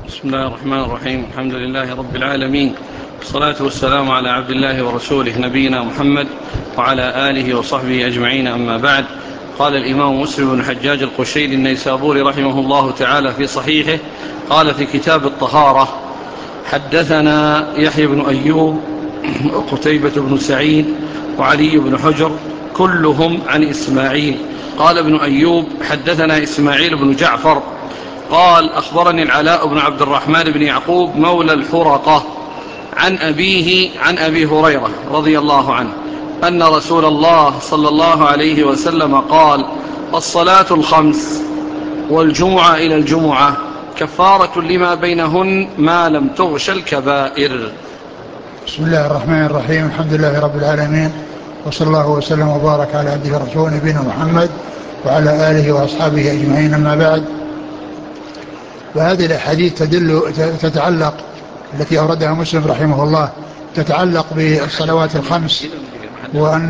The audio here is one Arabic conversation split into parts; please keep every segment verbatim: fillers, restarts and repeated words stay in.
بسم الله الرحمن الرحيم. الحمد لله رب العالمين، والصلاة والسلام على عبد الله ورسوله نبينا محمد وعلى آله وصحبه أجمعين، أما بعد. قال الإمام مسلم بن الحجاج القشيري النيسابوري رحمه الله تعالى في صحيحه، قال في كتاب الطهارة: حدثنا يحيى بن أيوب وقتيبة بن سعيد وعلي بن حجر كلهم عن إسماعيل. قال ابن أيوب: حدثنا إسماعيل بن جعفر قال: أخبرني العلاء بن عبد الرحمن بن يعقوب مولى الحرقة عن أبيه عن أبي هريرة رضي الله عنه أن رسول الله صلى الله عليه وسلم قال: الصلاة الخمس والجمعة إلى الجمعة كفارة لما بينهن ما لم تغش الكبائر. بسم الله الرحمن الرحيم. الحمد لله رب العالمين، وصلى الله وسلم وبارك على عبده ورسوله نبينا محمد وعلى آله وأصحابه أجمعين، أما بعد. فهذه الأحاديث تدل تتعلق التي أوردها مسلم رحمه الله تتعلق بالصلوات الخمس، وأن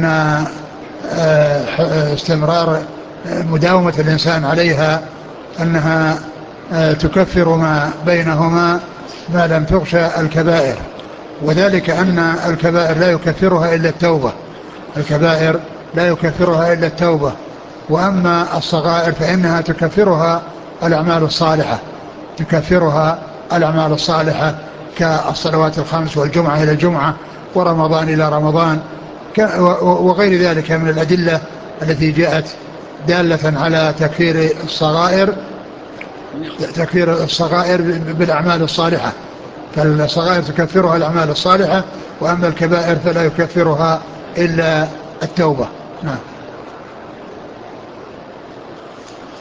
استمرار مداومة الإنسان عليها أنها تكفر ما بينهما ما لم تغش الكبائر، وذلك أن الكبائر لا يكفرها إلا التوبة الكبائر لا يكفرها إلا التوبة وأما الصغائر فإنها تكفرها الأعمال الصالحة تكفرها الأعمال الصالحة كالصلوات الخمس والجمعة إلى الجمعة ورمضان إلى رمضان وغير ذلك من الأدلة التي جاءت دالة على تكفير الصغائر تكفير الصغائر بالأعمال الصالحة. فالصغائر تكفرها الأعمال الصالحة، وأما الكبائر فلا يكفرها إلا التوبة. نعم.